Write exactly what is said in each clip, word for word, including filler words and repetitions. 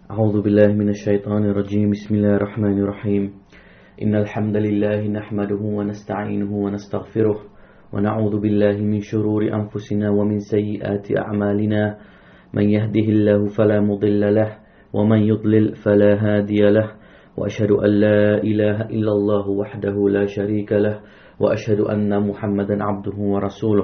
أعوذ بالله من الشيطان الرجيم بسم الله الرحمن الرحيم إن الحمد لله نحمده ونستعينه ونستغفره ونعوذ بالله من شرور أنفسنا ومن سيئات أعمالنا من يهده الله فلا مضل له ومن يضلل فلا هادي له وأشهد أن لا إله إلا الله وحده لا شريك له وأشهد أن محمدا عبده ورسوله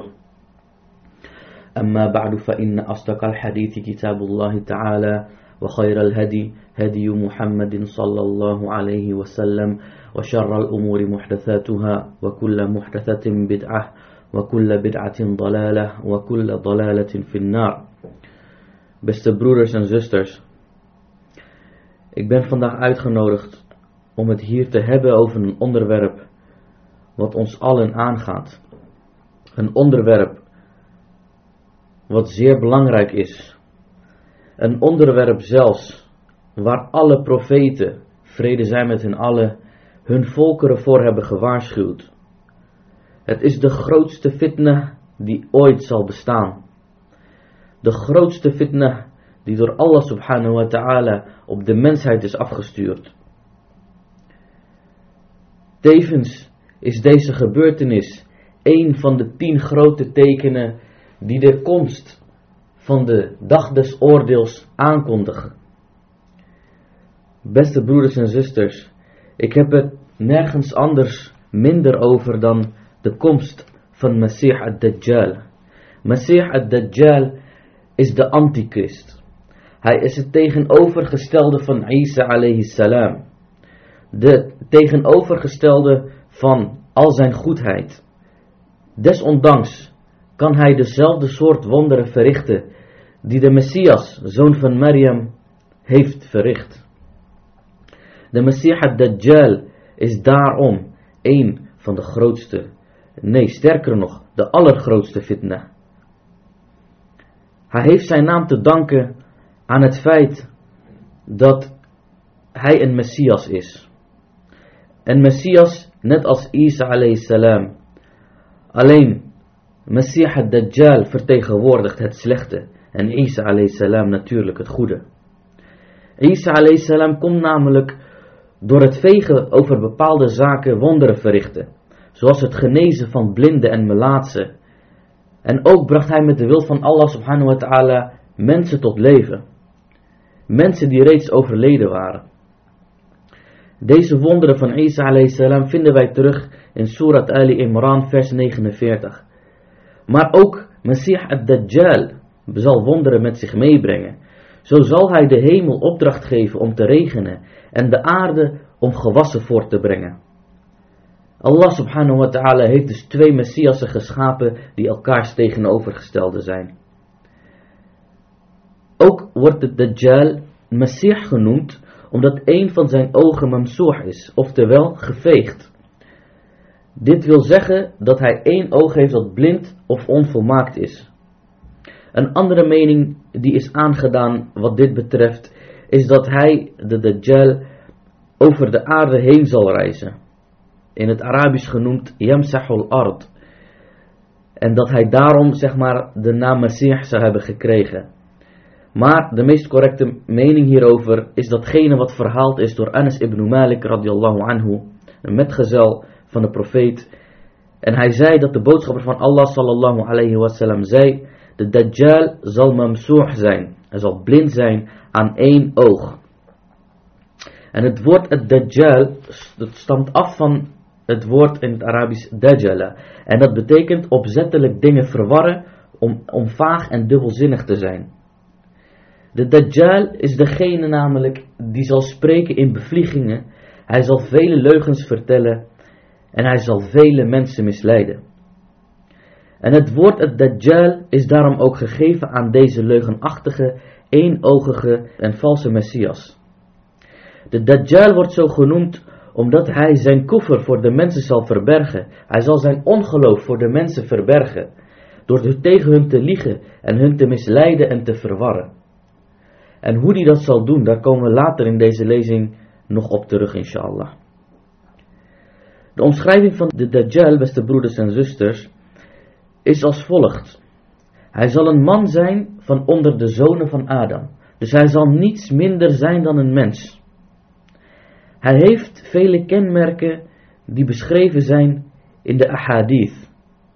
أما بعد فإن أصدق الحديث كتاب الله تعالى وخير الهدي هدي محمد صلى الله عليه وسلم وشر الأمور محدثاتها وكل محدثة بدعة وكل بدعة ضلالة وكل ضلالة في النار. Beste broeders en zusters, ik ben vandaag uitgenodigd om het hier te hebben over een onderwerp wat ons allen aangaat. Een onderwerp wat zeer belangrijk is. Een onderwerp zelfs waar alle profeten, vrede zij met hen allen, hun volkeren voor hebben gewaarschuwd. Het is de grootste fitna die ooit zal bestaan. De grootste fitna die door Allah subhanahu wa ta'ala op de mensheid is afgestuurd. Tevens is deze gebeurtenis een van de tien grote tekenen die de komst van de dag des oordeels aankondigen. Beste broeders en zusters, ik heb het nergens anders minder over dan de komst van Masih ad-Dajjal. Masih ad-Dajjal is de antichrist. Hij is het tegenovergestelde van Isa alayhi salam. De tegenovergestelde van al zijn goedheid. Desondanks kan hij dezelfde soort wonderen verrichten die de Messias, zoon van Maryam, heeft verricht. De Masih ad-Dajjal is daarom een van de grootste, nee sterker nog, de allergrootste fitna. Hij heeft zijn naam te danken aan het feit dat hij een Messias is. Een Messias net als Isa alayhi salam. Alleen Masih ad-Dajjal vertegenwoordigt het slechte en Isa alayhi salam natuurlijk het goede. Isa alayhi salam komt namelijk door het vegen over bepaalde zaken wonderen verrichten, zoals het genezen van blinden en melaatsen. En ook bracht hij met de wil van Allah subhanahu wa ta'ala mensen tot leven. Mensen die reeds overleden waren. Deze wonderen van Isa alayhi salam vinden wij terug in Surat Ali Imran vers negenenveertig. Maar ook Masih ad-Dajjal zal wonderen met zich meebrengen. Zo zal hij de hemel opdracht geven om te regenen en de aarde om gewassen voort te brengen. Allah subhanahu wa ta'ala heeft dus twee Messiassen geschapen die elkaars tegenovergestelde zijn. Ook wordt het Dajjal Masih genoemd omdat een van zijn ogen mamsoeh is, oftewel geveegd. Dit wil zeggen dat hij één oog heeft dat blind of onvolmaakt is. Een andere mening die is aangedaan wat dit betreft is dat hij, de Dajjal, over de aarde heen zal reizen. In het Arabisch genoemd Yamsahul Ard. En dat hij daarom zeg maar de naam Masih zou hebben gekregen. Maar de meest correcte mening hierover is datgene wat verhaald is door Anas ibn Malik radiyallahu anhu, een metgezel van de profeet. En hij zei dat de boodschapper van Allah sallallahu alayhi wasallam zei: de Dajjal zal mamsoeh zijn. Hij zal blind zijn aan één oog. En het woord het Dajjal, dat stamt af van het woord in het Arabisch Dajjala. En dat betekent opzettelijk dingen verwarren om, om vaag en dubbelzinnig te zijn. De Dajjal is degene namelijk die zal spreken in bevliegingen. Hij zal vele leugens vertellen en hij zal vele mensen misleiden. En het woord het Dajjal is daarom ook gegeven aan deze leugenachtige, éénogige en valse Messias. De Dajjal wordt zo genoemd omdat hij zijn kuffer voor de mensen zal verbergen. Hij zal zijn ongeloof voor de mensen verbergen, door tegen hun te liegen en hun te misleiden en te verwarren. En hoe hij dat zal doen, daar komen we later in deze lezing nog op terug, inshallah. De omschrijving van de Dajjal, beste broeders en zusters, is als volgt. Hij zal een man zijn van onder de zonen van Adam. Dus hij zal niets minder zijn dan een mens. Hij heeft vele kenmerken die beschreven zijn in de ahadith.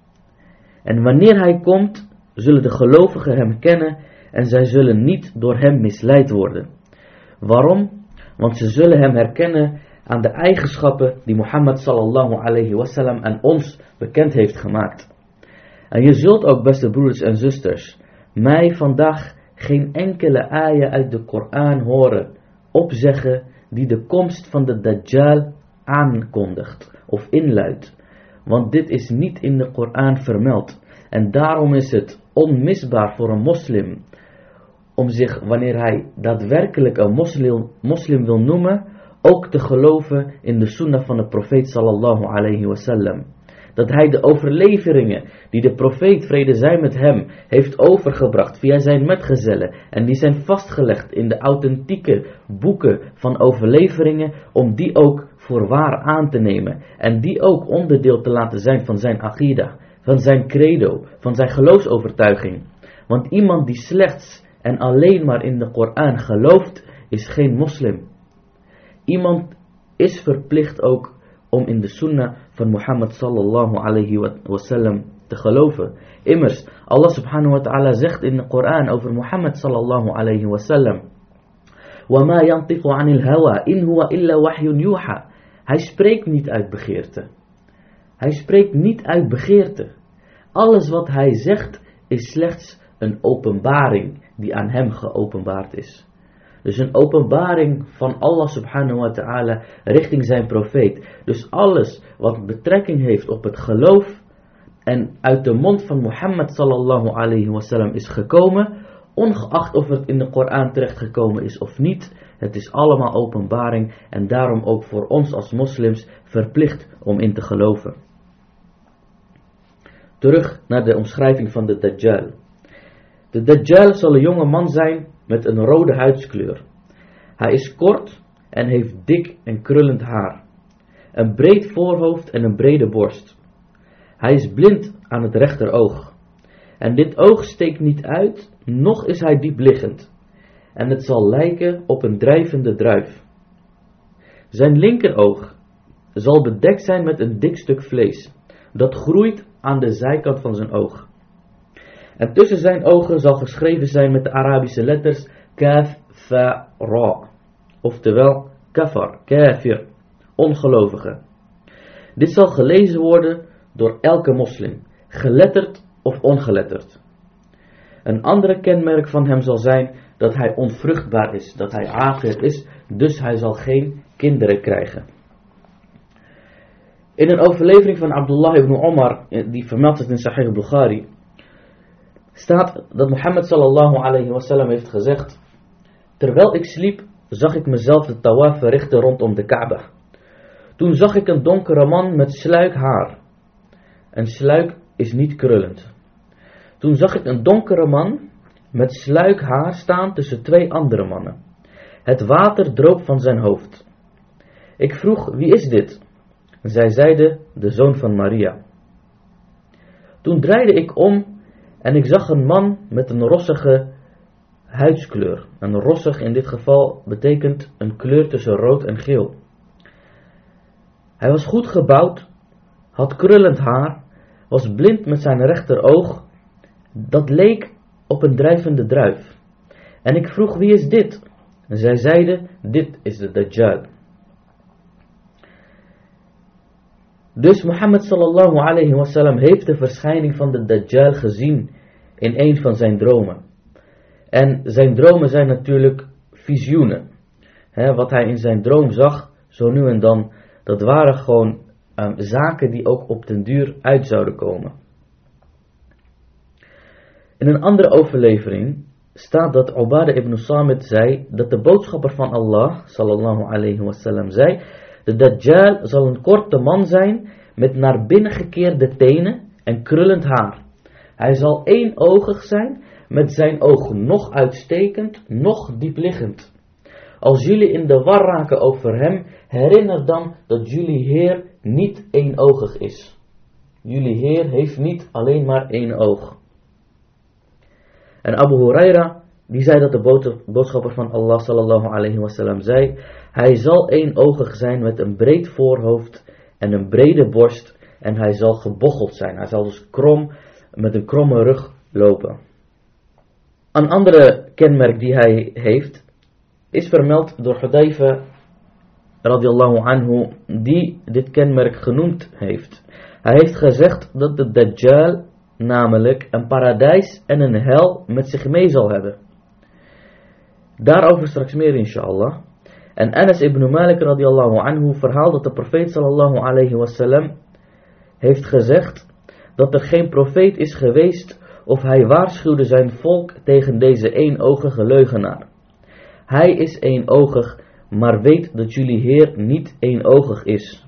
En wanneer hij komt, zullen de gelovigen hem kennen en zij zullen niet door hem misleid worden. Waarom? Want ze zullen hem herkennen aan de eigenschappen die Mohammed sallallahu alayhi wasallam aan ons bekend heeft gemaakt. En je zult ook, beste broeders en zusters, mij vandaag geen enkele ayah uit de Koran horen opzeggen die de komst van de Dajjal aankondigt of inluidt. Want dit is niet in de Koran vermeld. En daarom is het onmisbaar voor een moslim om zich, wanneer hij daadwerkelijk een moslim, moslim wil noemen, ook te geloven in de sunnah van de profeet sallallahu alayhi wasallam. Dat hij de overleveringen die de profeet, vrede zij met hem, heeft overgebracht via zijn metgezellen. En die zijn vastgelegd in de authentieke boeken van overleveringen, om die ook voor waar aan te nemen. En die ook onderdeel te laten zijn van zijn aqida, van zijn credo, van zijn geloofsovertuiging. Want iemand die slechts en alleen maar in de Koran gelooft, is geen moslim. Iemand is verplicht ook om in de sunnah van Mohammed sallallahu alayhi wasallam te geloven. Immers, Allah subhanahu wa ta'ala zegt in de Koran over Mohammed sallallahu alayhi wasallam: وَمَا يَنْطِقُ عَنِ الْهَوَى إِنْ هُوَ إِلَّا وَحْيٌ يُوحَى. Hij spreekt niet uit begeerte. Hij spreekt niet uit begeerte. Alles wat hij zegt is slechts een openbaring die aan hem geopenbaard is. Dus een openbaring van Allah subhanahu wa ta'ala richting zijn profeet. Dus alles wat betrekking heeft op het geloof en uit de mond van Mohammed sallallahu alayhi wasallam is gekomen, ongeacht of het in de Koran terechtgekomen is of niet, het is allemaal openbaring en daarom ook voor ons als moslims verplicht om in te geloven. Terug naar de omschrijving van de Dajjal. De Dajjal zal een jonge man zijn met een rode huidskleur. Hij is kort en heeft dik en krullend haar, een breed voorhoofd en een brede borst. Hij is blind aan het rechteroog. En dit oog steekt niet uit, noch is hij diepliggend. En het zal lijken op een drijvende druif. Zijn linkeroog zal bedekt zijn met een dik stuk vlees, dat groeit aan de zijkant van zijn oog. En tussen zijn ogen zal geschreven zijn met de Arabische letters Kaf, Fa, Ra. Oftewel kafar, kafir, ongelovige. Dit zal gelezen worden door elke moslim, geletterd of ongeletterd. Een andere kenmerk van hem zal zijn dat hij onvruchtbaar is, dat hij aqir is, dus hij zal geen kinderen krijgen. In een overlevering van Abdullah ibn Omar, die vermeld is in Sahih Bukhari, staat dat Mohammed sallallahu alayhi wasallam heeft gezegd: terwijl ik sliep, zag ik mezelf de tawaf verrichten rondom de Kaaba. Toen zag ik een donkere man met sluik haar. Een sluik is niet krullend. Toen zag ik een donkere man met sluik haar staan tussen twee andere mannen. Het water droop van zijn hoofd. Ik vroeg: wie is dit? Zij zeiden: de zoon van Maria. Toen draaide ik om en ik zag een man met een rossige huidskleur. En rossig in dit geval betekent een kleur tussen rood en geel. Hij was goed gebouwd, had krullend haar, was blind met zijn rechteroog, dat leek op een drijvende druif. En ik vroeg: wie is dit? En zij zeiden: dit is de Dajjal. Dus Mohammed sallallahu alayhi wasallam heeft de verschijning van de Dajjal gezien in een van zijn dromen. En zijn dromen zijn natuurlijk visioenen. He, wat hij in zijn droom zag, zo nu en dan, dat waren gewoon um, zaken die ook op den duur uit zouden komen. In een andere overlevering staat dat Ubadah ibn Samit zei dat de boodschapper van Allah sallallahu alayhi wasallam zei: de Dajjal zal een korte man zijn met naar binnen gekeerde tenen en krullend haar. Hij zal éénogig zijn, met zijn oog nog uitstekend, nog diepliggend. Als jullie in de war raken over hem, herinner dan dat jullie Heer niet éénogig is. Jullie Heer heeft niet alleen maar één oog. En Abu Huraira die zei dat de boodschapper van Allah sallallahu alayhi wasallam zei: hij zal éénogig zijn met een breed voorhoofd en een brede borst en hij zal gebocheld zijn. Hij zal dus krom, met een kromme rug lopen. Een andere kenmerk die hij heeft is vermeld door Hudayfa radiyallahu anhu, die dit kenmerk genoemd heeft. Hij heeft gezegd dat de Dajjal namelijk een paradijs en een hel met zich mee zal hebben. Daarover straks meer inshallah. En Anas ibn Malik radiyallahu anhu verhaalt dat de profeet sallallahu alayhi wasallam heeft gezegd dat er geen profeet is geweest of hij waarschuwde zijn volk tegen deze éénogige leugenaar. Hij is éénogig, maar weet dat jullie Heer niet éénogig is.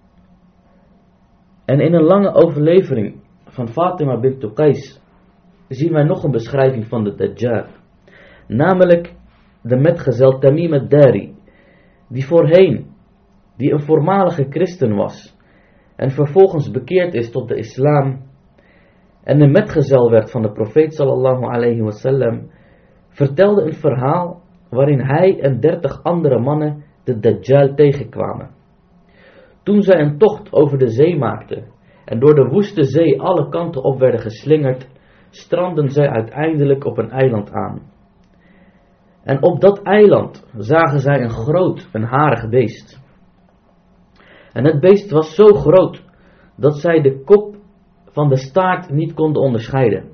En in een lange overlevering van Fatima bint Qais zien wij nog een beschrijving van de Dajjal. Namelijk de metgezel Tamim ad-Dari, die voorheen, die een voormalige christen was en vervolgens bekeerd is tot de islam en de metgezel werd van de profeet sallallahu alayhi wasallam, vertelde een verhaal waarin hij en dertig andere mannen de Dajjal tegenkwamen. Toen zij een tocht over de zee maakten en door de woeste zee alle kanten op werden geslingerd, strandden zij uiteindelijk op een eiland aan. En op dat eiland zagen zij een groot, een harig beest. En het beest was zo groot dat zij de kop van de staart niet konden onderscheiden.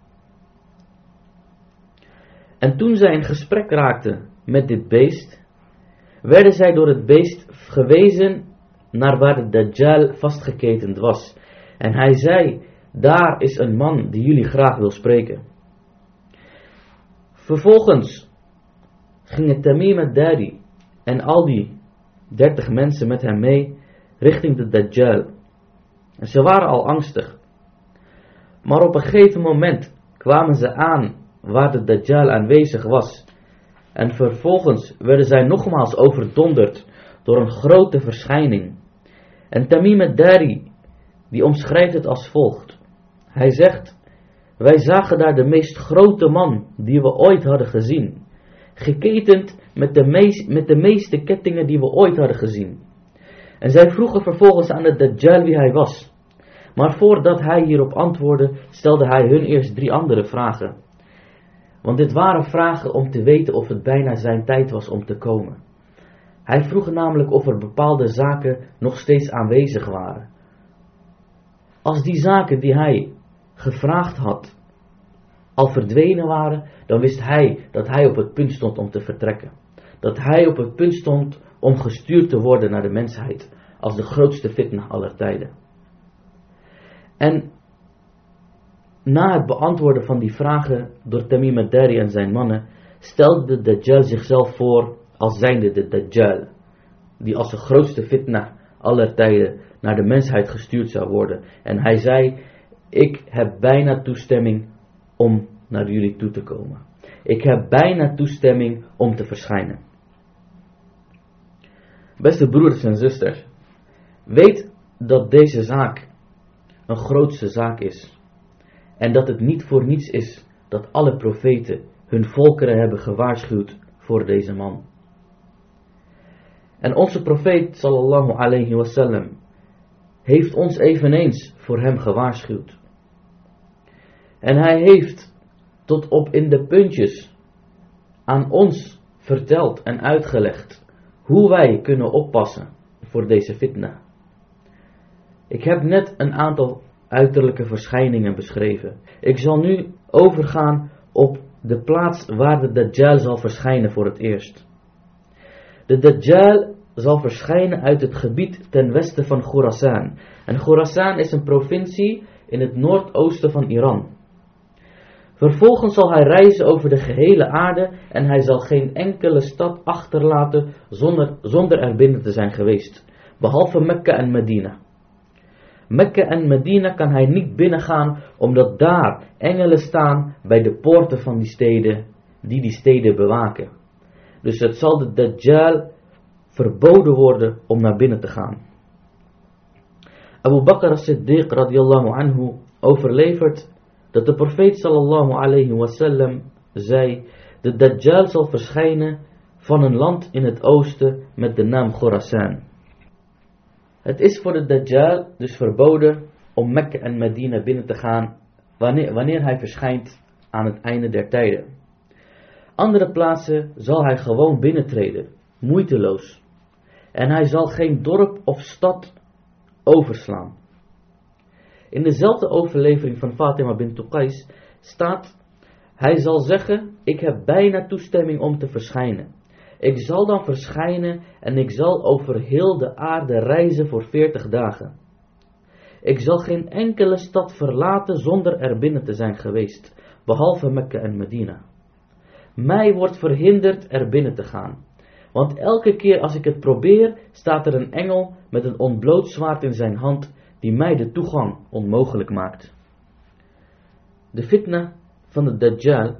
En toen zij in gesprek raakten met dit beest, werden zij door het beest gewezen naar waar de Dajjal vastgeketend was. En hij zei: daar is een man die jullie graag wil spreken. Vervolgens gingen Tamim ad-Dari en al die dertig mensen met hem mee richting de Dajjal. En ze waren al angstig. Maar op een gegeven moment kwamen ze aan waar de Dajjal aanwezig was. En vervolgens werden zij nogmaals overdonderd door een grote verschijning. En Tamim ad-Dari, die omschrijft het als volgt. Hij zegt: wij zagen daar de meest grote man die we ooit hadden gezien, geketend met de, meest, met de meeste kettingen die we ooit hadden gezien. En zij vroegen vervolgens aan de Dajjal wie hij was. Maar voordat hij hierop antwoordde, stelde hij hun eerst drie andere vragen. Want dit waren vragen om te weten of het bijna zijn tijd was om te komen. Hij vroeg namelijk of er bepaalde zaken nog steeds aanwezig waren. Als die zaken die hij gevraagd had al verdwenen waren, dan wist hij dat hij op het punt stond om te vertrekken. Dat hij op het punt stond om gestuurd te worden naar de mensheid als de grootste fitna aller tijden. En na het beantwoorden van die vragen door Tamim ad-Dari en zijn mannen, stelde de Dajjal zichzelf voor als zijnde de Dajjal, die als de grootste fitna aller tijden naar de mensheid gestuurd zou worden. En hij zei: ik heb bijna toestemming om naar jullie toe te komen. Ik heb bijna toestemming om te verschijnen. Beste broeders en zusters, weet dat deze zaak een grootste zaak is. En dat het niet voor niets is dat alle profeten hun volkeren hebben gewaarschuwd voor deze man. En onze profeet sallallahu alayhi wasallam heeft ons eveneens voor hem gewaarschuwd. En hij heeft tot op in de puntjes aan ons verteld en uitgelegd hoe wij kunnen oppassen voor deze fitna. Ik heb net een aantal uiterlijke verschijningen beschreven. Ik zal nu overgaan op de plaats waar de Dajjal zal verschijnen voor het eerst. De Dajjal zal verschijnen uit het gebied ten westen van Khurasan. En Khurasan is een provincie in het noordoosten van Iran. Vervolgens zal hij reizen over de gehele aarde en hij zal geen enkele stad achterlaten zonder, zonder er binnen te zijn geweest, behalve Mekka en Medina. Mekka en Medina kan hij niet binnengaan, omdat daar engelen staan bij de poorten van die steden, die die steden bewaken. Dus het zal de Dajjal verboden worden om naar binnen te gaan. Abu Bakr as-Siddiq radiyallahu anhu overlevert dat de profeet sallallahu alayhi wasallam zei: De Dajjal zal verschijnen van een land in het oosten met de naam Khorasan. Het is voor de Dajjal dus verboden om Mekka en Medina binnen te gaan wanneer, wanneer hij verschijnt aan het einde der tijden. Andere plaatsen zal hij gewoon binnentreden, moeiteloos. En hij zal geen dorp of stad overslaan. In dezelfde overlevering van Fatima bint Qais staat: hij zal zeggen, ik heb bijna toestemming om te verschijnen. Ik zal dan verschijnen en ik zal over heel de aarde reizen voor veertig dagen. Ik zal geen enkele stad verlaten zonder er binnen te zijn geweest, behalve Mekka en Medina. Mij wordt verhinderd er binnen te gaan. Want elke keer als ik het probeer, staat er een engel met een ontbloot zwaard in zijn hand, die mij de toegang onmogelijk maakt. De fitna van de Dajjal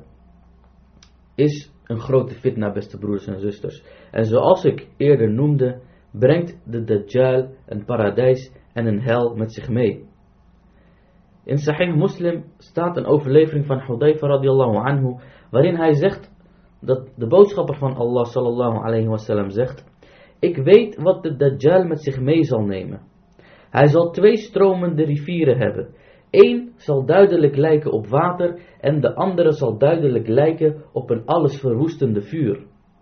is een grote fitna, beste broeders en zusters. En zoals ik eerder noemde, brengt de Dajjal een paradijs en een hel met zich mee. In Sahih Muslim staat een overlevering van Hudayfa radiyallahu anhu, waarin hij zegt dat de boodschapper van Allah sallallahu alayhi wasallam zegt: ik weet wat de Dajjal met zich mee zal nemen. Hij zal twee stromende rivieren hebben. Eén zal duidelijk lijken op water en de andere zal duidelijk lijken op een allesverwoestende vuur.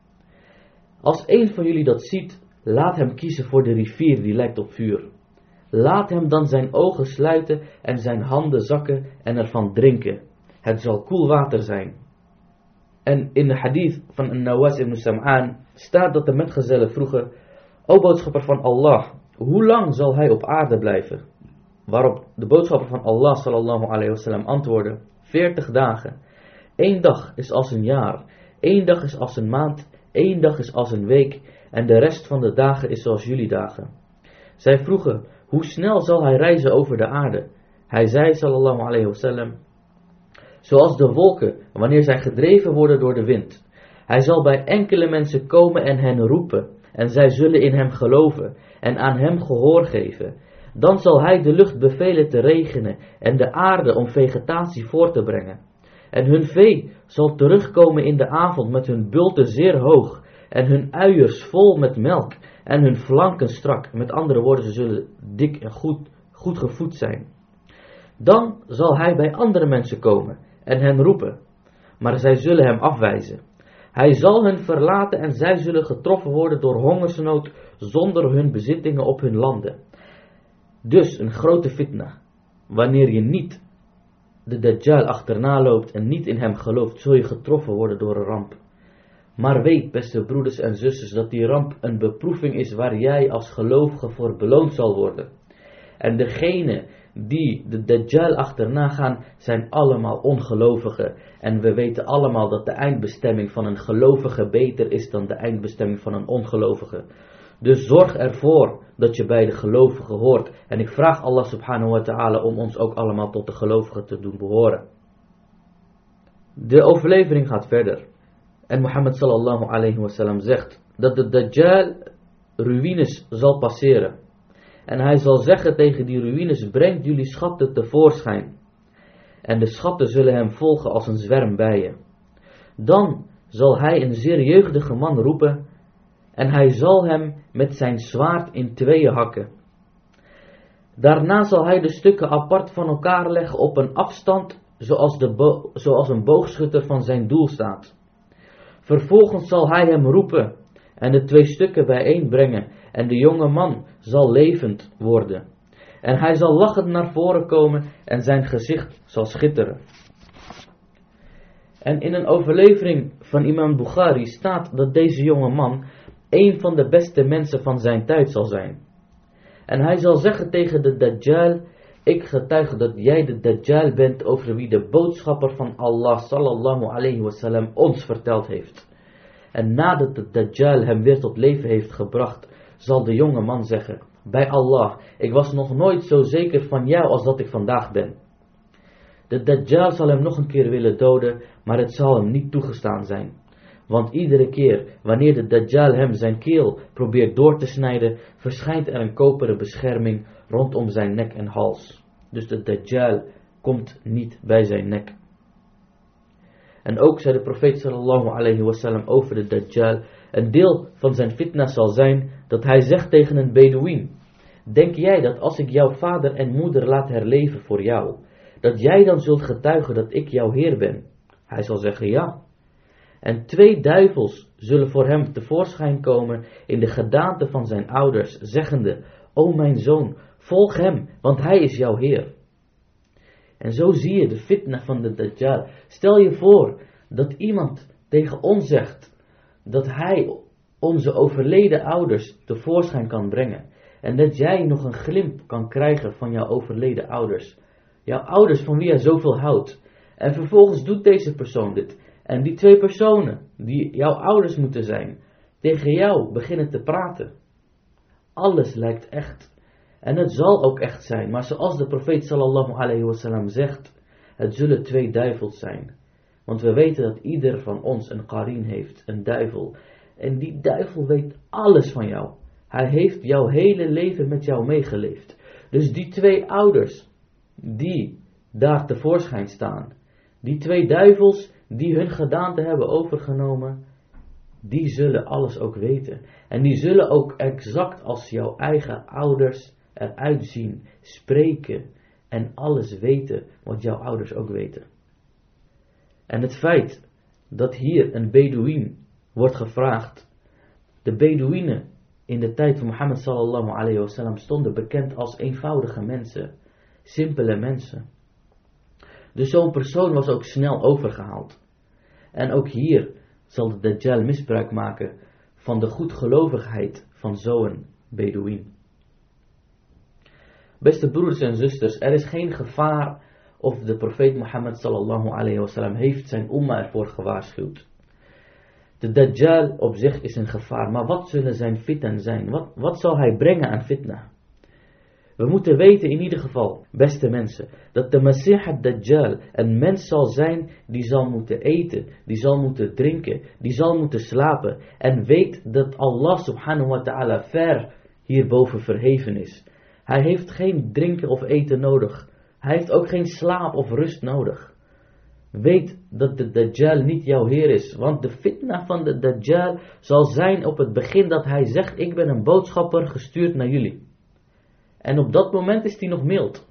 Als een van jullie dat ziet, laat hem kiezen voor de rivier die lijkt op vuur. Laat hem dan zijn ogen sluiten en zijn handen zakken en ervan drinken. Het zal koel water zijn. En in de hadith van An-Nawas ibn Sam'an staat dat de metgezellen vroegen: O boodschapper van Allah, hoe lang zal hij op aarde blijven? Waarop de boodschapper van Allah sallallahu alayhi wasallam antwoordde: veertig dagen. Eén dag is als een jaar, één dag is als een maand, één dag is als een week en de rest van de dagen is zoals jullie dagen. Zij vroegen: hoe snel zal hij reizen over de aarde? Hij zei sallallahu alayhi wasallam: zoals de wolken wanneer zij gedreven worden door de wind. Hij zal bij enkele mensen komen en hen roepen en zij zullen in hem geloven en aan hem gehoor geven. Dan zal hij de lucht bevelen te regenen en de aarde om vegetatie voor te brengen. En hun vee zal terugkomen in de avond met hun bulten zeer hoog en hun uiers vol met melk en hun flanken strak. Met andere woorden, ze zullen dik en goed, goed gevoed zijn. Dan zal hij bij andere mensen komen en hen roepen, maar zij zullen hem afwijzen. Hij zal hen verlaten en zij zullen getroffen worden door hongersnood zonder hun bezittingen op hun landen. Dus een grote fitna. Wanneer je niet de Dajjal achterna loopt en niet in hem gelooft, zul je getroffen worden door een ramp. Maar weet, beste broeders en zusters, dat die ramp een beproeving is waar jij als gelovige voor beloond zal worden. En degene die de Dajjal achterna gaan, zijn allemaal ongelovigen. En we weten allemaal dat de eindbestemming van een gelovige beter is dan de eindbestemming van een ongelovige. Dus zorg ervoor dat je bij de gelovigen hoort. En ik vraag Allah subhanahu wa ta'ala om ons ook allemaal tot de gelovigen te doen behoren. De overlevering gaat verder. En Mohammed sallallahu alayhi wa sallam zegt dat de Dajjal ruïnes zal passeren. En hij zal zeggen tegen die ruïnes: brengt jullie schatten tevoorschijn. En de schatten zullen hem volgen als een zwerm bijen. Dan zal hij een zeer jeugdige man roepen en hij zal hem met zijn zwaard in tweeën hakken. Daarna zal hij de stukken apart van elkaar leggen op een afstand zoals, de bo- zoals een boogschutter van zijn doel staat. Vervolgens zal hij hem roepen en de twee stukken bijeenbrengen en de jonge man zal levend worden. En hij zal lachend naar voren komen en zijn gezicht zal schitteren. En in een overlevering van imam Bukhari staat dat deze jonge man een van de beste mensen van zijn tijd zal zijn. En hij zal zeggen tegen de Dajjal: ik getuig dat jij de Dajjal bent over wie de boodschapper van Allah sallallahu alayhi wasallam ons verteld heeft. En nadat de Dajjal hem weer tot leven heeft gebracht, zal de jonge man zeggen: bij Allah, ik was nog nooit zo zeker van jou als dat ik vandaag ben. De Dajjal zal hem nog een keer willen doden, maar het zal hem niet toegestaan zijn. Want iedere keer wanneer de Dajjal hem zijn keel probeert door te snijden, verschijnt er een koperen bescherming rondom zijn nek en hals. Dus de Dajjal komt niet bij zijn nek. En ook zei de profeet sallallahu alayhi wasallam over de Dajjal, een deel van zijn fitna zal zijn dat hij zegt tegen een Bedouin: denk jij dat als ik jouw vader en moeder laat herleven voor jou, dat jij dan zult getuigen dat ik jouw Heer ben? Hij zal zeggen ja. En twee duivels zullen voor hem tevoorschijn komen in de gedaante van zijn ouders, zeggende: o mijn zoon, volg hem, want hij is jouw Heer. En zo zie je de fitna van de Dajjal. Stel je voor dat iemand tegen ons zegt dat hij onze overleden ouders tevoorschijn kan brengen. En dat jij nog een glimp kan krijgen van jouw overleden ouders. Jouw ouders van wie jij zoveel houdt. En vervolgens doet deze persoon dit. En die twee personen, die jouw ouders moeten zijn, tegen jou beginnen te praten. Alles lijkt echt. En het zal ook echt zijn. Maar zoals de profeet sallallahu alayhi wasallam zegt, het zullen twee duivels zijn. Want we weten dat ieder van ons een qarin heeft, een duivel. En die duivel weet alles van jou. Hij heeft jouw hele leven met jou meegeleefd. Dus die twee ouders die daar tevoorschijn staan, die twee duivels die hun gedaante hebben overgenomen, die zullen alles ook weten. En die zullen ook exact als jouw eigen ouders eruit zien, spreken en alles weten wat jouw ouders ook weten. En het feit dat hier een Bedouin wordt gevraagd. De Bedouinen in de tijd van Mohammed sallallahu alayhi wasallam stonden bekend als eenvoudige mensen, simpele mensen. Dus zo'n persoon was ook snel overgehaald. En ook hier zal de Dajjal misbruik maken van de goedgelovigheid van zo'n Bedouin. Beste broeders en zusters, er is geen gevaar of de profeet Mohammed sallallahu alayhi wasallam heeft zijn umma ervoor gewaarschuwd. De Dajjal op zich is een gevaar, maar wat zullen zijn fitan zijn? Wat, wat zal hij brengen aan fitna? We moeten weten in ieder geval, beste mensen, dat de Masih ad-Dajjal een mens zal zijn die zal moeten eten, die zal moeten drinken, die zal moeten slapen. En weet dat Allah subhanahu wa ta'ala ver hierboven verheven is. Hij heeft geen drinken of eten nodig. Hij heeft ook geen slaap of rust nodig. Weet dat de Dajjal niet jouw Heer is. Want de fitna van de Dajjal zal zijn op het begin dat hij zegt: ik ben een boodschapper gestuurd naar jullie. En op dat moment is hij nog mild.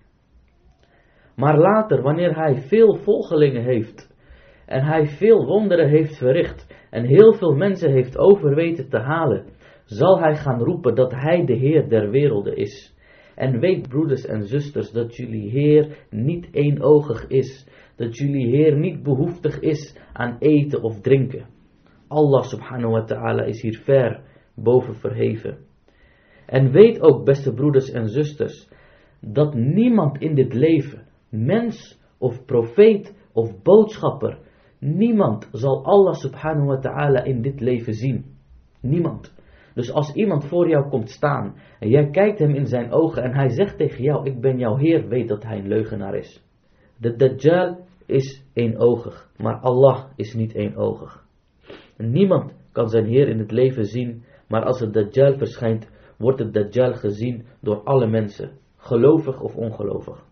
Maar later, wanneer hij veel volgelingen heeft en hij veel wonderen heeft verricht en heel veel mensen heeft over weten te halen, zal hij gaan roepen dat hij de Heer der werelden is. En weet, broeders en zusters, dat jullie Heer niet éénogig is. Dat jullie Heer niet behoeftig is aan eten of drinken. Allah subhanahu wa ta'ala is hier ver boven verheven. En weet ook, beste broeders en zusters, dat niemand in dit leven, mens of profeet of boodschapper, niemand zal Allah subhanahu wa ta'ala in dit leven zien. Niemand. Dus als iemand voor jou komt staan en jij kijkt hem in zijn ogen en hij zegt tegen jou: ik ben jouw Heer, weet dat hij een leugenaar is. De Dajjal is éénogig, maar Allah is niet éénogig. En niemand kan zijn Heer in het leven zien, maar als het Dajjal verschijnt, wordt het Dajjal gezien door alle mensen, gelovig of ongelovig.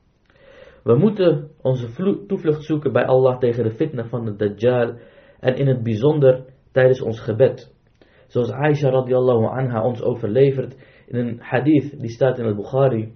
We moeten onze toevlucht zoeken bij Allah tegen de fitna van de Dajjal en in het bijzonder tijdens ons gebed. Zoals Aisha radiallahu anha ons overlevert in een hadith die staat in het Bukhari.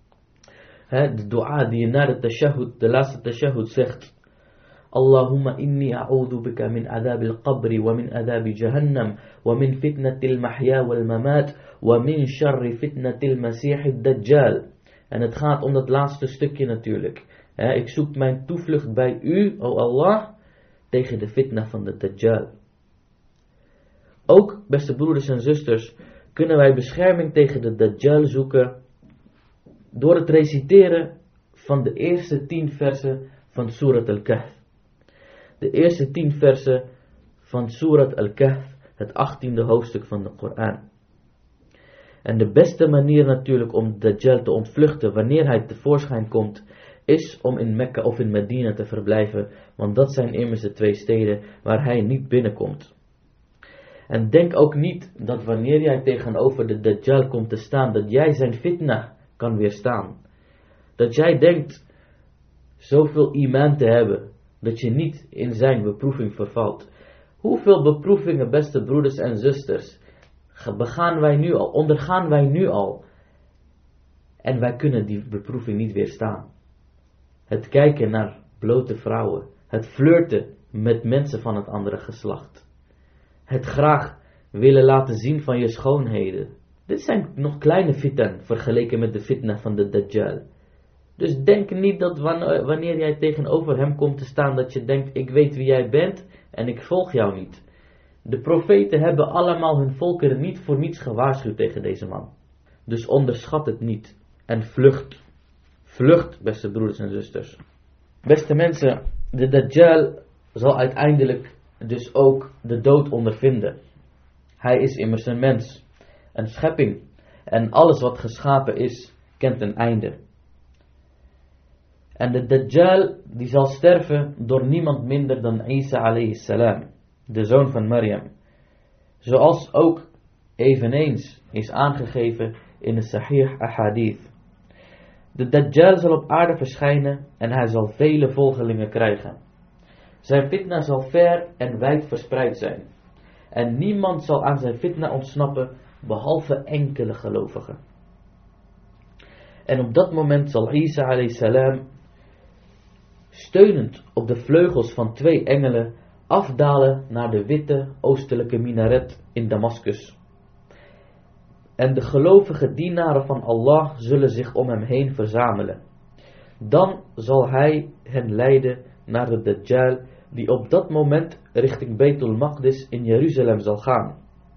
De dua die je na de tashahhud, de laatste tashahhud zegt: Allahumma inni a'udhu bika min adhab al-qabri wa min adhab jahannam wa min fitnati al-mahya wal-mamat wa min sharri fitnati al-masih ad-dajjal. En het gaat om dat laatste stukje natuurlijk. Ik zoek mijn toevlucht bij u, o Allah, tegen de fitna van de Dajjal. Ook, beste broeders en zusters, kunnen wij bescherming tegen de Dajjal zoeken door het reciteren van de eerste tien versen van Surat al-Kahf. De eerste tien versen van Surat al-Kahf, het achttiende hoofdstuk van de Koran. En de beste manier natuurlijk om de Dajjal te ontvluchten wanneer hij tevoorschijn komt, is om in Mekka of in Medina te verblijven, want dat zijn immers de twee steden waar hij niet binnenkomt. En denk ook niet dat wanneer jij tegenover de Dajjal komt te staan, dat jij zijn fitna kan weerstaan. Dat jij denkt zoveel iman te hebben, dat je niet in zijn beproeving vervalt. Hoeveel beproevingen, beste broeders en zusters, begaan wij nu al, ondergaan wij nu al. En wij kunnen die beproeving niet weerstaan. Het kijken naar blote vrouwen. Het flirten met mensen van het andere geslacht. Het graag willen laten zien van je schoonheden. Dit zijn nog kleine fitan vergeleken met de fitna van de Dajjal. Dus denk niet dat wanneer jij tegenover hem komt te staan, dat je denkt, ik weet wie jij bent en ik volg jou niet. De profeten hebben allemaal hun volkeren niet voor niets gewaarschuwd tegen deze man. Dus onderschat het niet. En vlucht. Vlucht, beste broeders en zusters. Beste mensen, de Dajjal zal uiteindelijk dus ook de dood ondervinden. Hij is immers een mens, een schepping. En alles wat geschapen is, kent een einde. En de Dajjal die zal sterven door niemand minder dan Isa alayhi salam, de zoon van Maryam. Zoals ook eveneens is aangegeven in de Sahih Ahadith. De Dajjal zal op aarde verschijnen en hij zal vele volgelingen krijgen. Zijn fitna zal ver en wijd verspreid zijn. En niemand zal aan zijn fitna ontsnappen behalve enkele gelovigen. En op dat moment zal Isa alayhi salam steunend op de vleugels van twee engelen afdalen naar de witte oostelijke minaret in Damascus. En de gelovige dienaren van Allah zullen zich om hem heen verzamelen. Dan zal hij hen leiden naar de Dajjal, die op dat moment richting Beitul Maqdis in Jeruzalem zal gaan.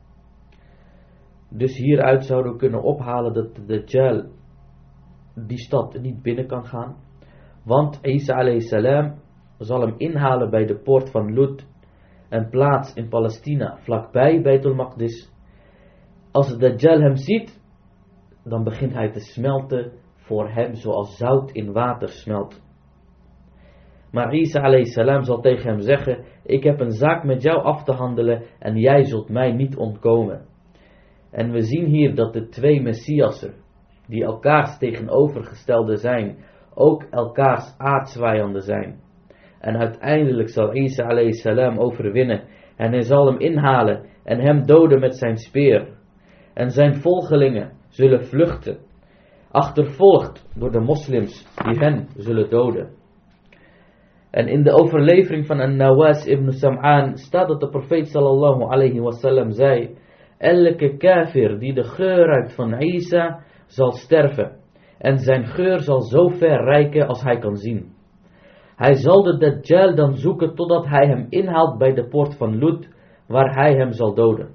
Dus hieruit zouden we kunnen ophalen dat de Dajjal die stad niet binnen kan gaan. Want Isa alayhi salam zal hem inhalen bij de poort van Lud, een plaats in Palestina vlakbij Beitul Maqdis. Als de Dajjal hem ziet, dan begint hij te smelten voor hem zoals zout in water smelt. Maar Isa alayhi salam zal tegen hem zeggen, ik heb een zaak met jou af te handelen en jij zult mij niet ontkomen. En we zien hier dat de twee Messiassen, die elkaars tegenovergestelde zijn, ook elkaars aardsvijanden zijn. En uiteindelijk zal Isa alayhi salam overwinnen en hij zal hem inhalen en hem doden met zijn speer. En zijn volgelingen zullen vluchten, achtervolgd door de moslims die hen zullen doden. En in de overlevering van An-Nawas ibn Sam'an staat dat de profeet sallallahu alayhi wasallam zei, elke kafir die de geur ruikt van Isa zal sterven. En zijn geur zal zo ver reiken als hij kan zien. Hij zal de Dajjal dan zoeken totdat hij hem inhaalt bij de poort van Lud, waar hij hem zal doden.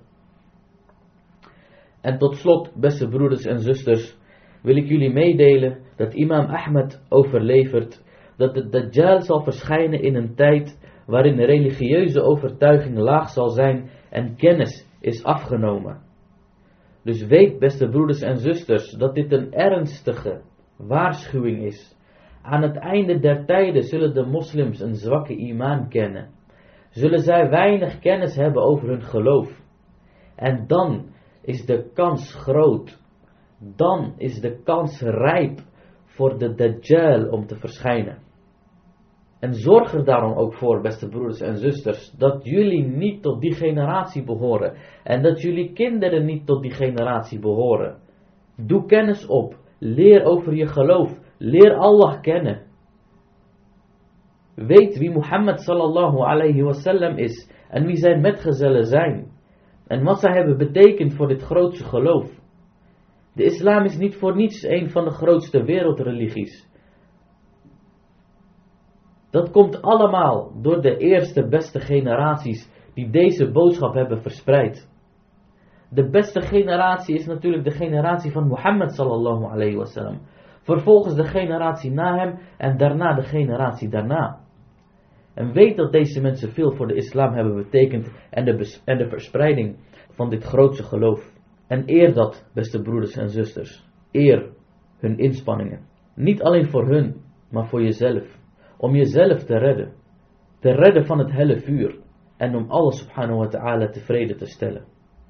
En tot slot, beste broeders en zusters, wil ik jullie meedelen dat imam Ahmed overlevert dat de Dajjal zal verschijnen in een tijd waarin de religieuze overtuiging laag zal zijn en kennis is afgenomen. Dus weet, beste broeders en zusters, dat dit een ernstige waarschuwing is. Aan het einde der tijden zullen de moslims een zwakke imaan kennen. Zullen zij weinig kennis hebben over hun geloof. En dan is de kans groot. Dan is de kans rijp voor de Dajjal om te verschijnen. En zorg er daarom ook voor, beste broeders en zusters, dat jullie niet tot die generatie behoren. En dat jullie kinderen niet tot die generatie behoren. Doe kennis op. Leer over je geloof. Leer Allah kennen. Weet wie Mohammed sallallahu alayhi wasallam is. En wie zijn metgezellen zijn. En wat zij hebben betekend voor dit grootste geloof. De islam is niet voor niets een van de grootste wereldreligies. Dat komt allemaal door de eerste beste generaties die deze boodschap hebben verspreid. De beste generatie is natuurlijk de generatie van Mohammed sallallahu alayhi wasallam. Vervolgens de generatie na hem en daarna de generatie daarna. En weet dat deze mensen veel voor de islam hebben betekend en de, en de verspreiding van dit grootste geloof. En eer dat, beste broeders en zusters. Eer hun inspanningen. Niet alleen voor hun, maar voor jezelf. Om jezelf te redden. Te redden van het helle vuur. En om Allah subhanahu wa ta'ala tevreden te stellen.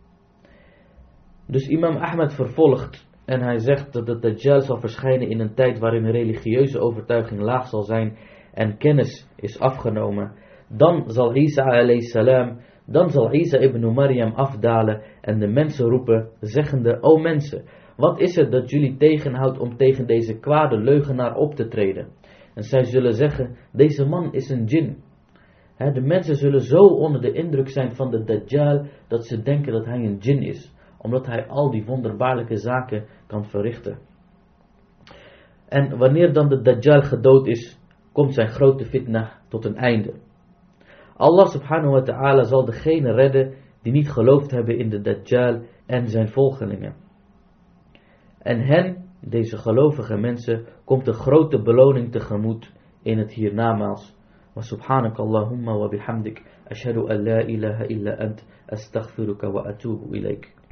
Dus imam Ahmed vervolgt. En hij zegt dat de Dajjal zal verschijnen in een tijd waarin de religieuze overtuiging laag zal zijn. en kennis is afgenomen. Dan zal Isa alayhi salam, dan zal Isa ibn Maryam afdalen en de mensen roepen, zeggende, o mensen, wat is het dat jullie tegenhoudt om tegen deze kwade leugenaar op te treden? En zij zullen zeggen, deze man is een djinn. He, de mensen zullen zo onder de indruk zijn van de Dajjal, dat ze denken dat hij een djinn is, omdat hij al die wonderbaarlijke zaken kan verrichten. En wanneer dan de Dajjal gedood is, komt zijn grote fitna tot een einde. Allah subhanahu wa ta'ala zal degene redden die niet geloofd hebben in de Dajjal en zijn volgelingen. En hen, deze gelovige mensen, komt een grote beloning tegemoet in het hiernamaals. Wa subhanak Allahumma wa bihamdik, ashhadu an la ilaha illa ant, astaghfiruka wa atubu ilayk.